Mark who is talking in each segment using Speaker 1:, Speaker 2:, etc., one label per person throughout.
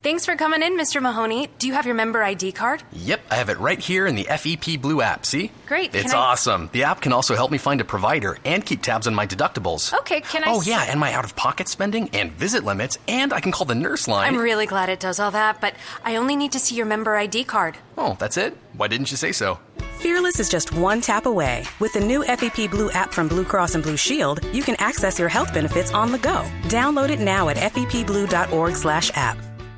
Speaker 1: Thanks for coming in, Mr. Mahoney. Do you have your member ID card?
Speaker 2: Yep, I have it right here in the FEP Blue app, see?
Speaker 1: Great.
Speaker 2: It's awesome. The app can also help me find a provider and keep tabs on my deductibles.
Speaker 1: Okay, can I...
Speaker 2: Oh, yeah, and my out-of-pocket spending and visit limits, and I can call the nurse line.
Speaker 1: I'm really glad it does all that, but I only need to see your member ID card.
Speaker 2: Oh, that's it? Why didn't you say so?
Speaker 3: Fearless is just one tap away. With the new FEP Blue app from Blue Cross and Blue Shield, you can access your health benefits on the go. Download it now at fepblue.org/app.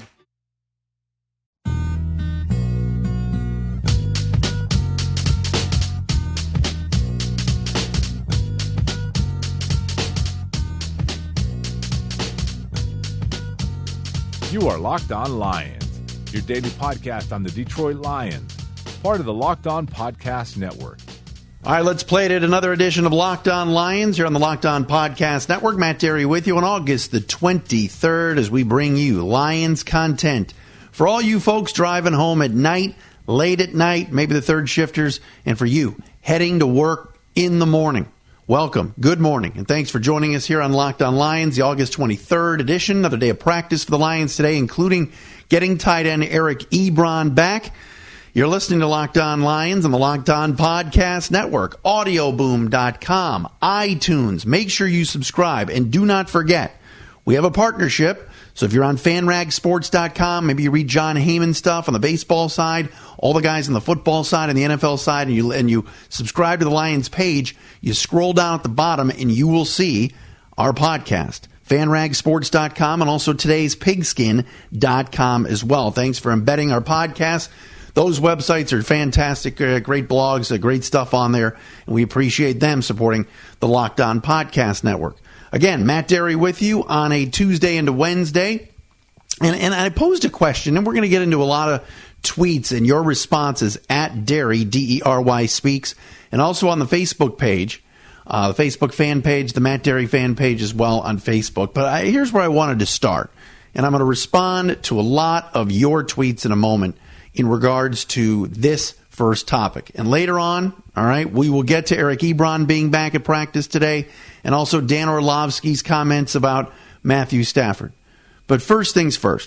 Speaker 4: You are Locked On Lions, your daily podcast on the Detroit Lions, part of the Locked On Podcast Network.
Speaker 5: All right, let's play it at another edition of Locked On Lions here on the Locked On Podcast Network. Matt Derry with you on August the 23rd as we bring you Lions content for all you folks driving home at night, late at night, maybe the third shifters, and for you heading to work in the morning. Welcome, good morning, and thanks for joining us here on Locked On Lions, the August 23rd edition. Another day of practice for the Lions today, including getting tight end Eric Ebron back. You're listening to Locked On Lions on the Locked On Podcast Network, audioboom.com, iTunes. Make sure you subscribe, and do not forget, we have a partnership. So if you're on fanragsports.com, maybe you read John Heyman stuff on the baseball side, all the guys on the football side and the NFL side, and you subscribe to the Lions page, you scroll down at the bottom and you will see our podcast, fanragsports.com, and also today's pigskin.com as well. Thanks for embedding our podcast. Those websites are fantastic, great blogs, great stuff on there, and we appreciate them supporting the Locked On Podcast Network. Again, Matt Derry with you on a Tuesday into Wednesday. And I posed a question, and we're going to get into a lot of tweets and your responses at Derry, D-E-R-Y Speaks, and also on the Facebook page, the Facebook fan page, the Matt Derry fan page as well on Facebook. But here's where I wanted to start, and I'm going to respond to a lot of your tweets in a moment in regards to this first topic. And later on, all right, we will get to Eric Ebron being back at practice today, and also Dan Orlovsky's comments about Matthew Stafford. But first things first,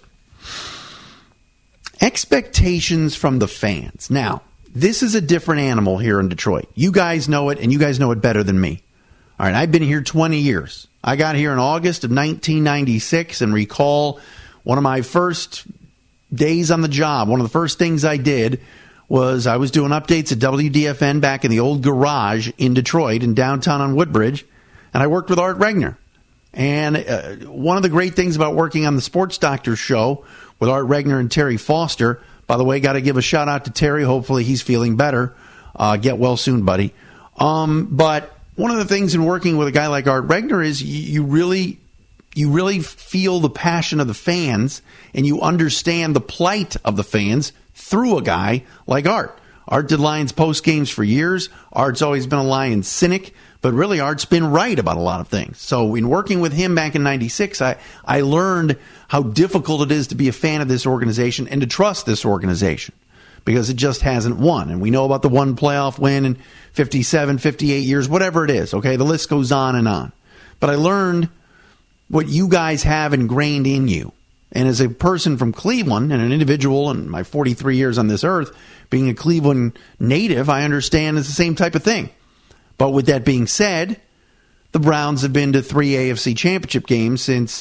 Speaker 5: expectations from the fans. Now, this is a different animal here in Detroit. You guys know it, and you guys know it better than me. All right, I've been here 20 years. I got here in August of 1996 and recall one of my first days on the job. One of the first things I did was I was doing updates at WDFN back in the old garage in Detroit, in downtown on Woodbridge, and I worked with Art Regner. And one of the great things about working on the Sports Doctors show with Art Regner and Terry Foster, by the way, got to give a shout out to Terry. Hopefully he's feeling better. Get well soon, buddy. But one of the things in working with a guy like Art Regner is you really feel the passion of the fans, and you understand the plight of the fans through a guy like Art. Art did Lions post games for years. Art's always been a Lions cynic, but really Art's been right about a lot of things. So in working with him back in 96, I learned how difficult it is to be a fan of this organization and to trust this organization, because it just hasn't won. And we know about the one playoff win in 57, 58 years, whatever it is. Okay, the list goes on and on. But I learned what you guys have ingrained in you. And as a person from Cleveland and an individual in my 43 years on this earth, being a Cleveland native, I understand it's the same type of thing. But with that being said, the Browns have been to 3 AFC championship games since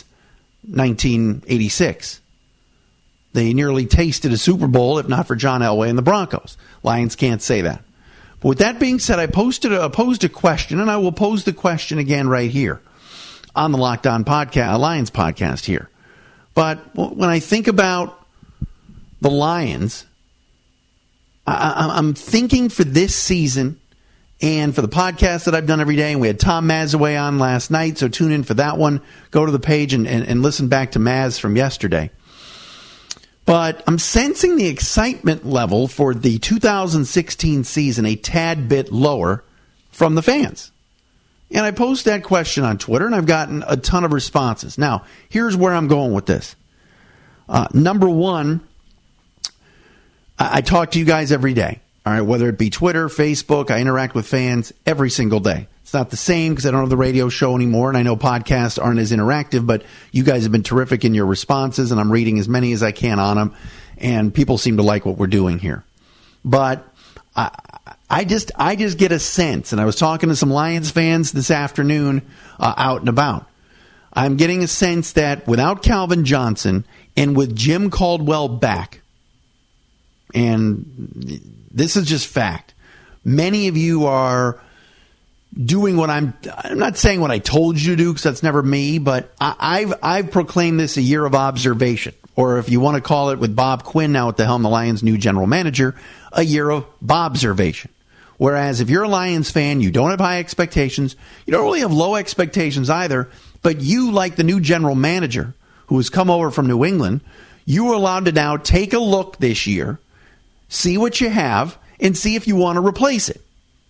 Speaker 5: 1986. They nearly tasted a Super Bowl, if not for John Elway and the Broncos. Lions can't say that. But with that being said, I posed a question, and I will pose the question again right here on the Locked On Podcast, Lions podcast here. But when I think about the Lions, I'm thinking for this season and for the podcast that I've done every day, and we had Tom Mazaway on last night, so tune in for that one. Go to the page and listen back to Maz from yesterday. But I'm sensing the excitement level for the 2016 season a tad bit lower from the fans. And I posed that question on Twitter, and I've gotten a ton of responses. Now, here's where I'm going with this. Number one, I talk to you guys every day. All right, whether it be Twitter, Facebook, I interact with fans every single day. It's not the same because I don't have the radio show anymore, and I know podcasts aren't as interactive, but you guys have been terrific in your responses, and I'm reading as many as I can on them, and people seem to like what we're doing here. But I just get a sense, and I was talking to some Lions fans this afternoon out and about. I'm getting a sense that without Calvin Johnson and with Jim Caldwell back, and this is just fact, many of you are doing what I'm not saying what I told you to do because that's never me, but I've proclaimed this a year of observation, or if you want to call it with Bob Quinn now at the helm, the Lions' new general manager, a year of Bobservation. Whereas if you're a Lions fan, you don't have high expectations, you don't really have low expectations either, but you, like the new general manager who has come over from New England, you are allowed to now take a look this year, see what you have, and see if you want to replace it.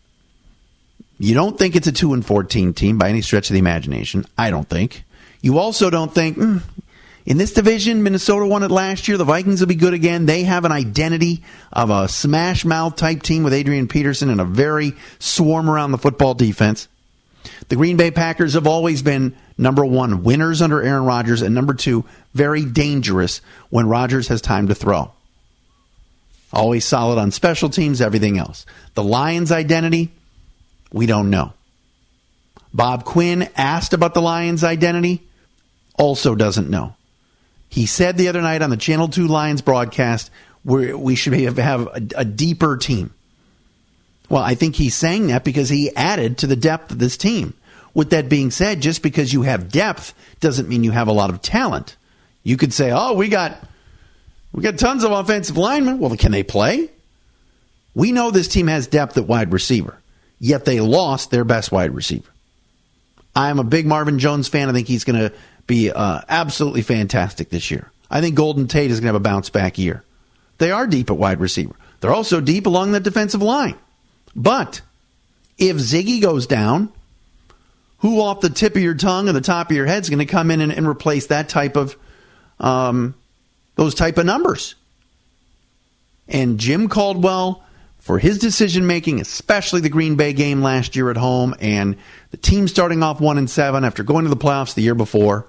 Speaker 5: You don't think it's a 2-14 team by any stretch of the imagination. I don't think. You also don't think, in this division, Minnesota won it last year. The Vikings will be good again. They have an identity of a smash-mouth type team with Adrian Peterson and a very swarm around the football defense. The Green Bay Packers have always been, number one, winners under Aaron Rodgers, and number two, very dangerous when Rodgers has time to throw. Always solid on special teams, everything else. The Lions' identity, we don't know. Bob Quinn asked about the Lions' identity, also doesn't know. He said the other night on the Channel 2 Lions broadcast we should have a deeper team. Well, I think he's saying that because he added to the depth of this team. With that being said, just because you have depth doesn't mean you have a lot of talent. You could say, oh, we got tons of offensive linemen. Well, can they play? We know this team has depth at wide receiver, yet they lost their best wide receiver. I'm a big Marvin Jones fan. I think he's going to be absolutely fantastic this year. I think Golden Tate is going to have a bounce-back year. They are deep at wide receiver. They're also deep along the defensive line. But if Ziggy goes down, who off the tip of your tongue or the top of your head is going to come in and replace that type of those type of numbers? And Jim Caldwell, for his decision-making, especially the Green Bay game last year at home and the team starting off 1-7 after going to the playoffs the year before,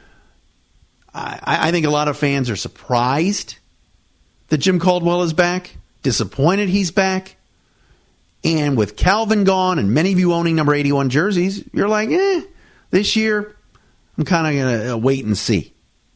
Speaker 5: I think a lot of fans are surprised that Jim Caldwell is back, disappointed he's back. And with Calvin gone and many of you owning number 81 jerseys, you're like, this year I'm kind of going to wait and see.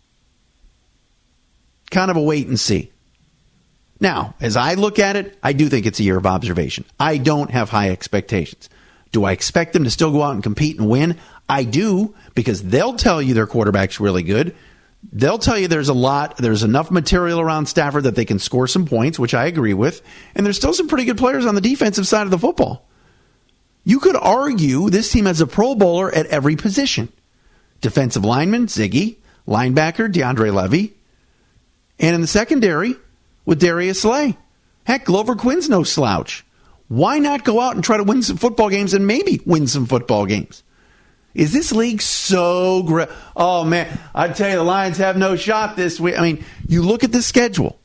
Speaker 5: Kind of a wait and see. Now, as I look at it, I do think it's a year of observation. I don't have high expectations. Do I expect them to still go out and compete and win? I do, because they'll tell you their quarterback's really good. They'll tell you there's enough material around Stafford that they can score some points, which I agree with. And there's still some pretty good players on the defensive side of the football. You could argue this team has a Pro Bowler at every position. Defensive lineman, Ziggy. Linebacker, DeAndre Levy. And in the secondary, with Darius Slay. Heck, Glover Quinn's no slouch. Why not go out and try to win some football games and maybe win some football games? Is this league so great? Oh, man, I tell you, the Lions have no shot this week. I mean, you look at the schedule.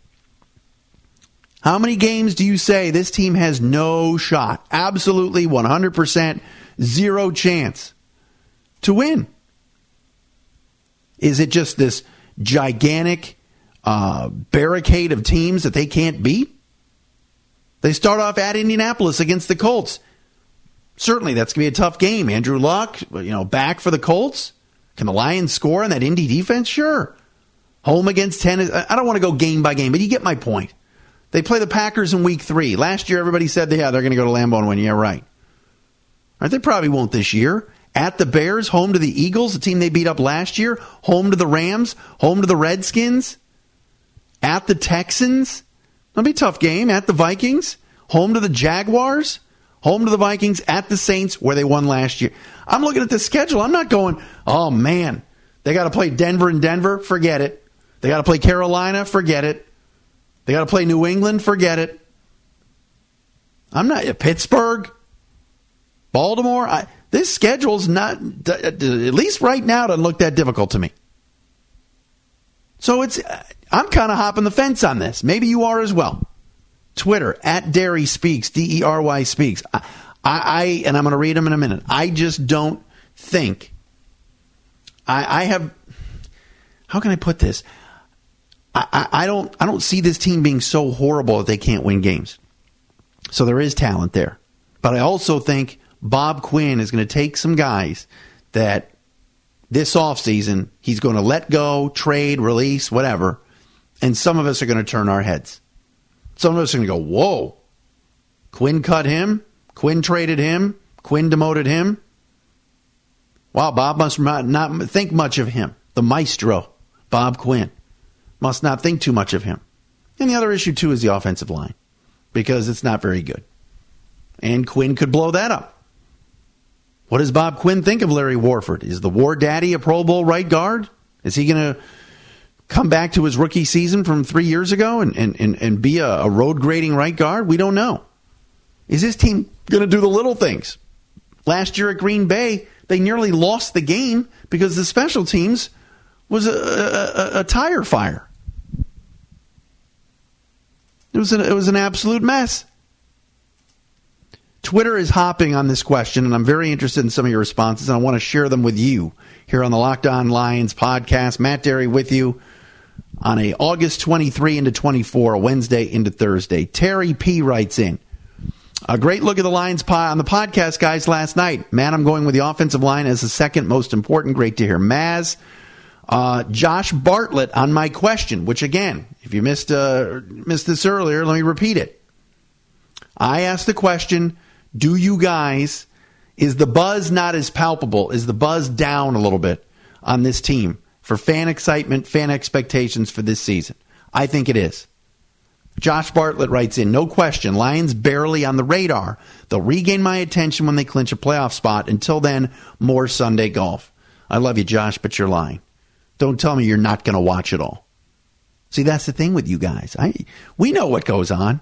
Speaker 5: How many games do you say this team has no shot? Absolutely 100%, zero chance to win. Is it just this gigantic barricade of teams that they can't beat? They start off at Indianapolis against the Colts. Certainly, that's going to be a tough game. Andrew Luck, back for the Colts. Can the Lions score on that Indy defense? Sure. Home against Tennessee. I don't want to go game by game, but you get my point. They play the Packers in week 3. Last year, everybody said, they're going to go to Lambeau and win. Yeah, right. They probably won't this year. At the Bears, home to the Eagles, the team they beat up last year. Home to the Rams. Home to the Redskins. At the Texans. That'll be a tough game. At the Vikings. Home to the Jaguars. Home to the Vikings, at the Saints, where they won last year. I'm looking at the schedule. I'm not going, oh, man, they got to play Denver and Denver. Forget it. They got to play Carolina. Forget it. They got to play New England. Forget it. I'm not, Pittsburgh, Baltimore. This schedule's not, at least right now, doesn't look that difficult to me. So I'm kind of hopping the fence on this. Maybe you are as well. Twitter, @Dery Speaks, DERY Speaks. And I'm going to read them in a minute. I just don't think I have. How can I put this? I don't see this team being so horrible that they can't win games. So there is talent there. But I also think Bob Quinn is going to take some guys that this offseason he's going to let go, trade, release, whatever, and some of us are going to turn our heads. Some of us are going to go, whoa, Quinn cut him, Quinn traded him, Quinn demoted him. Wow, Bob must not think much of him. The maestro, Bob Quinn, must not think too much of him. And the other issue, too, is the offensive line, because it's not very good. And Quinn could blow that up. What does Bob Quinn think of Larry Warford? Is the War Daddy a Pro Bowl right guard? Is he going to come back to his rookie season from 3 years ago and be a road grading right guard? We don't know. Is this team going to do the little things? Last year at Green Bay, they nearly lost the game because the special teams was a tire fire. It was an absolute mess. Twitter is hopping on this question, and I'm very interested in some of your responses, and I want to share them with you here on the Locked On Lions podcast. Matt Derry with you on a August 23 into 24, a Wednesday into Thursday. Terry P. writes in, a great look at the Lions on the podcast, guys, last night. Man, I'm going with the offensive line as the second most important. Great to hear. Maz, Josh Bartlett on my question, which, again, if you missed this earlier, let me repeat it. I asked the question, do you guys, is the buzz not as palpable? Is the buzz down a little bit on this team for fan excitement, fan expectations for this season? I think it is. Josh Bartlett writes in, no question, Lions barely on the radar. They'll regain my attention when they clinch a playoff spot. Until then, more Sunday golf. I love you, Josh, but you're lying. Don't tell me you're not going to watch it all. See, that's the thing with you guys. We know what goes on.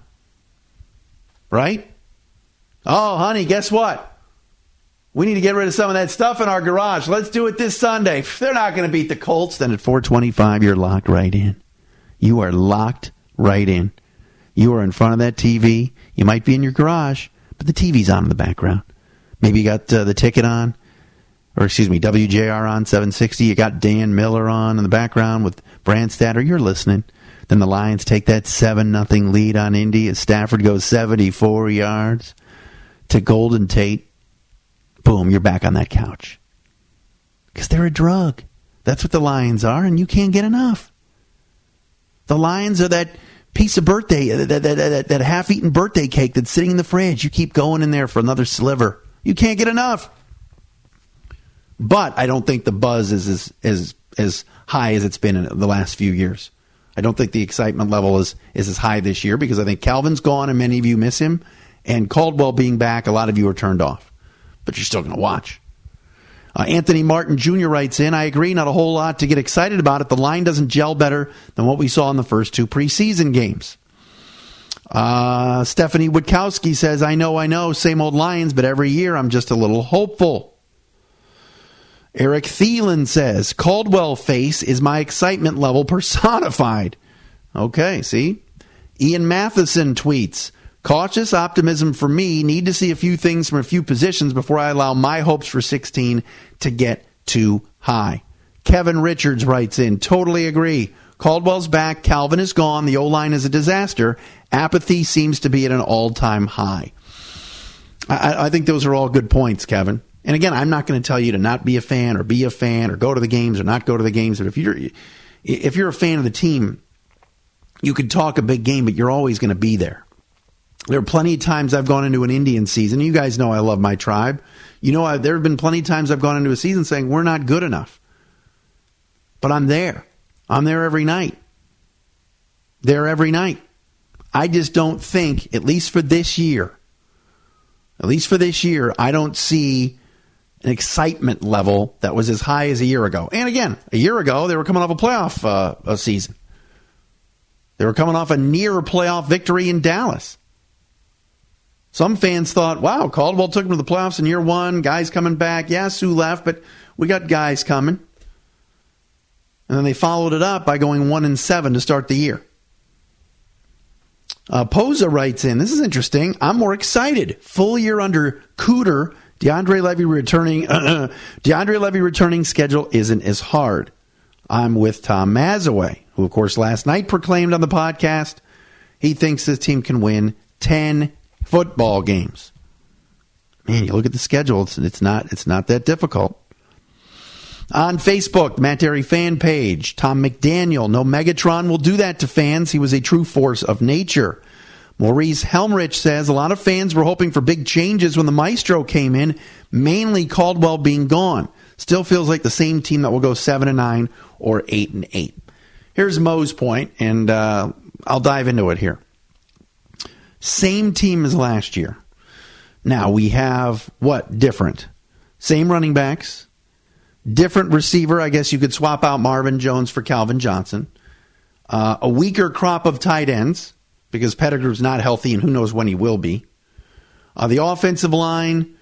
Speaker 5: Right? Oh, honey, guess what? We need to get rid of some of that stuff in our garage. Let's do it this Sunday. They're not going to beat the Colts. Then at 4:25, you're locked right in. You are locked right in. You are in front of that TV. You might be in your garage, but the TV's on in the background. Maybe you got the ticket on, or WJR on 760. You got Dan Miller on in the background with Brandstatter. You're listening. Then the Lions take that 7-0 lead on Indy as Stafford goes 74 yards to Golden Tate. Boom, you're back on that couch. Because they're a drug. That's what the Lions are, and you can't get enough. The Lions are that piece of birthday, that half-eaten birthday cake that's sitting in the fridge. You keep going in there for another sliver. You can't get enough. But I don't think the buzz is as high as it's been in the last few years. I don't think the excitement level is as high this year because I think Calvin's gone and many of you miss him. And Caldwell being back, a lot of you are turned off. But you're still going to watch. Anthony Martin Jr. writes in, I agree, not a whole lot to get excited about it. The line doesn't gel better than what we saw in the first two preseason games. Stephanie Witkowski says, I know, same old Lions, but every year I'm just a little hopeful. Eric Thielen says, Caldwell face is my excitement level personified. Okay, see? Ian Matheson tweets, cautious optimism for me. Need to see a few things from a few positions before I allow my hopes for 16 to get too high. Kevin Richards writes in, totally agree. Caldwell's back. Calvin is gone. The O-line is a disaster. Apathy seems to be at an all-time high. I think those are all good points, Kevin. And again, I'm not going to tell you to not be a fan or be a fan or go to the games or not go to the games. But if you're a fan of the team, you can talk a big game, but you're always going to be there. There are plenty of times I've gone into an Indian season. You guys know I love my tribe. You know, there have been plenty of times I've gone into a season saying we're not good enough. But I'm there. I'm there every night. There every night. I just don't think, at least for this year, I don't see an excitement level that was as high as a year ago. And again, a year ago, they were coming off a playoff season. They were coming off a near playoff victory in Dallas. Some fans thought, wow, Caldwell took them to the playoffs in year one. Guys coming back. Yeah, Sue left, but we got guys coming. And then they followed it up by going 1-7 to start the year. Posa writes in, this is interesting. I'm more excited. Full year under Cooter. DeAndre Levy returning schedule isn't as hard. I'm with Tom Mazaway, who, of course, last night proclaimed on the podcast he thinks this team can win 10 football games. Man, you look at the schedule, it's not that difficult. On Facebook, Matt Derry fan page, Tom McDaniel, no Megatron will do that to fans. He was a true force of nature. Maurice Helmrich says a lot of fans were hoping for big changes when the Maestro came in, mainly Caldwell being gone. Still feels like the same team that will go 7-9 or 8-8. Here's Mo's point, and I'll dive into it here. Same team as last year. Now we have what different? Same running backs, different receiver. I guess you could swap out Marvin Jones for Calvin Johnson. A weaker crop of tight ends because Pettigrew's not healthy and who knows when he will be. The offensive line,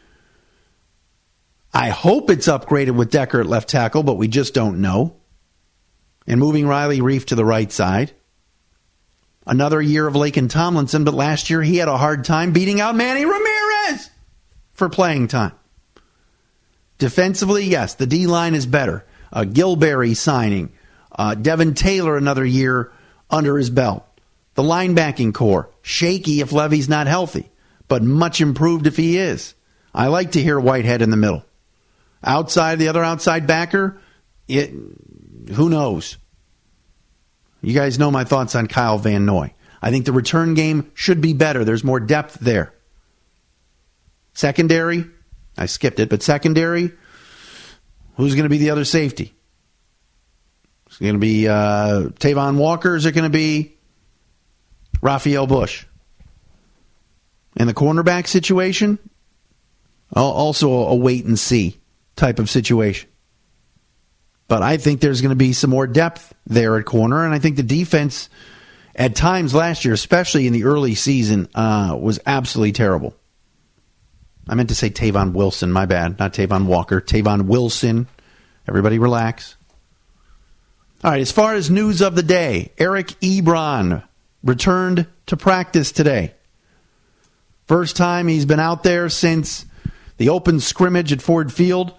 Speaker 5: I hope it's upgraded with Decker at left tackle, but we just don't know. And moving Riley Reif to the right side. Another year of Laken Tomlinson, but last year he had a hard time beating out Manny Ramirez for playing time. Defensively, yes, the D-line is better. Gilberry signing. Devin Taylor another year under his belt. The linebacking core, shaky if Levy's not healthy, but much improved if he is. I like to hear Whitehead in the middle. Outside, the other outside backer, who knows? You guys know my thoughts on Kyle Van Noy. I think the return game should be better. There's more depth there. Secondary, I skipped it, but secondary, who's going to be the other safety? Is it going to be Tavon Walker? Is it going to be Raphael Bush? In the cornerback situation, also a wait and see type of situation. But I think there's going to be some more depth there at corner, and I think the defense at times last year, especially in the early season, was absolutely terrible. I meant to say Tavon Wilson, my bad, not Tavon Walker. Tavon Wilson. Everybody relax. All right, as far as news of the day, Eric Ebron returned to practice today. First time he's been out there since the open scrimmage at Ford Field.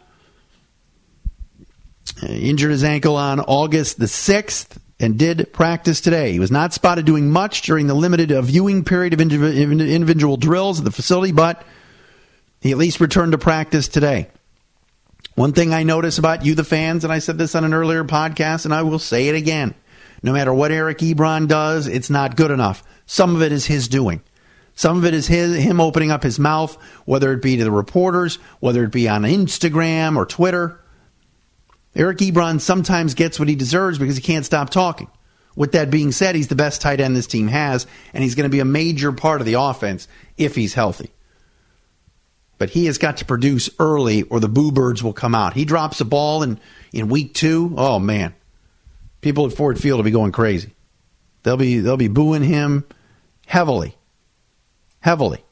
Speaker 5: Injured his ankle on August the 6th and did practice today. He was not spotted doing much during the limited viewing period of individual drills at the facility, but he at least returned to practice today. One thing I notice about you, the fans, and I said this on an earlier podcast, and I will say it again. No matter what Eric Ebron does, it's not good enough. Some of it is his doing. Some of it is him opening up his mouth, whether it be to the reporters, whether it be on Instagram or Twitter. Eric Ebron sometimes gets what he deserves because he can't stop talking. With that being said, he's the best tight end this team has, and he's going to be a major part of the offense if he's healthy. But he has got to produce early or the boo birds will come out. He drops a ball in week 2. Oh, man. People at Ford Field will be going crazy. They'll be booing him heavily. Heavily.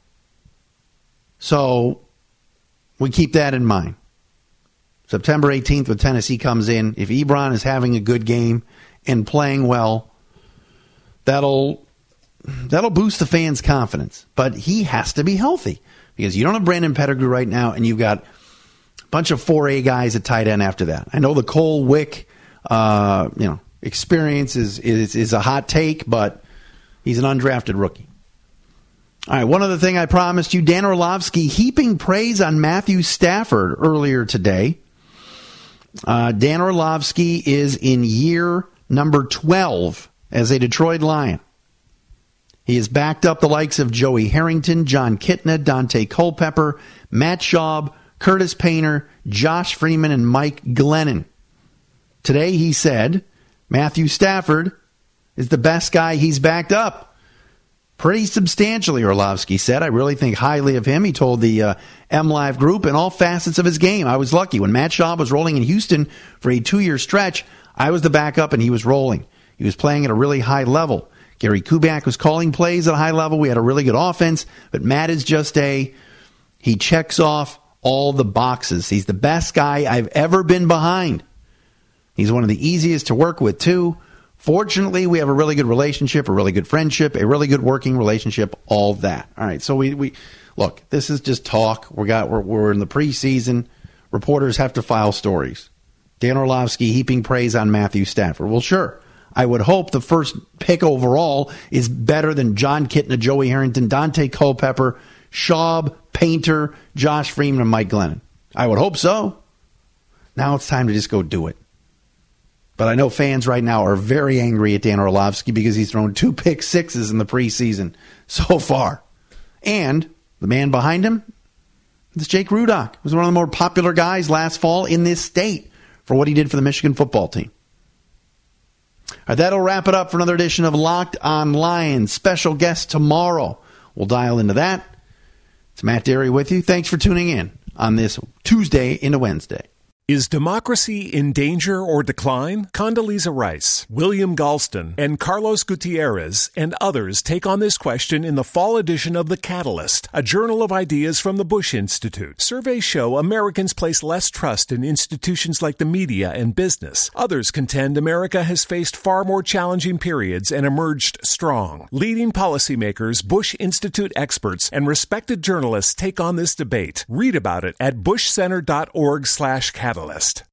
Speaker 5: So we keep that in mind. September 18th when Tennessee comes in, if Ebron is having a good game and playing well, that'll boost the fans' confidence. But he has to be healthy because you don't have Brandon Pettigrew right now, and you've got a bunch of 4A guys at tight end after that. I know the Cole Wick experience is a hot take, but he's an undrafted rookie. All right, one other thing I promised you, Dan Orlovsky heaping praise on Matthew Stafford earlier today. Dan Orlovsky is in year number 12 as a Detroit Lion. He has backed up the likes of Joey Harrington, John Kitna, Dante Culpepper, Matt Schaub, Curtis Painter, Josh Freeman, and Mike Glennon. Today he said Matthew Stafford is the best guy he's backed up. Pretty substantially, Orlovsky said. I really think highly of him. He told the MLive group in all facets of his game. I was lucky. When Matt Schaub was rolling in Houston for a 2-year stretch, I was the backup and he was rolling. He was playing at a really high level. Gary Kubiak was calling plays at a high level. We had a really good offense, but Matt is just he checks off all the boxes. He's the best guy I've ever been behind. He's one of the easiest to work with, too. Fortunately, we have a really good relationship, a really good friendship, a really good working relationship, all that. All right, so we look, this is just talk. We're in the preseason. Reporters have to file stories. Dan Orlovsky heaping praise on Matthew Stafford. Well, sure. I would hope the first pick overall is better than John Kitna, Joey Harrington, Dante Culpepper, Schaub, Painter, Josh Freeman, and Mike Glennon. I would hope so. Now it's time to just go do it. But I know fans right now are very angry at Dan Orlovsky because he's thrown 2 pick sixes in the preseason so far. And the man behind him is Jake Rudock, who was one of the more popular guys last fall in this state for what he did for the Michigan football team. All right, that'll wrap it up for another edition of Locked on Lions. Special guest tomorrow. We'll dial into that. It's Matt Derry with you. Thanks for tuning in on this Tuesday into Wednesday.
Speaker 6: Is democracy in danger or decline? Condoleezza Rice, William Galston, and Carlos Gutierrez and others take on this question in the fall edition of The Catalyst, a journal of ideas from the Bush Institute. Surveys show Americans place less trust in institutions like the media and business. Others contend America has faced far more challenging periods and emerged strong. Leading policymakers, Bush Institute experts, and respected journalists take on this debate. Read about it at bushcenter.org/catalyst.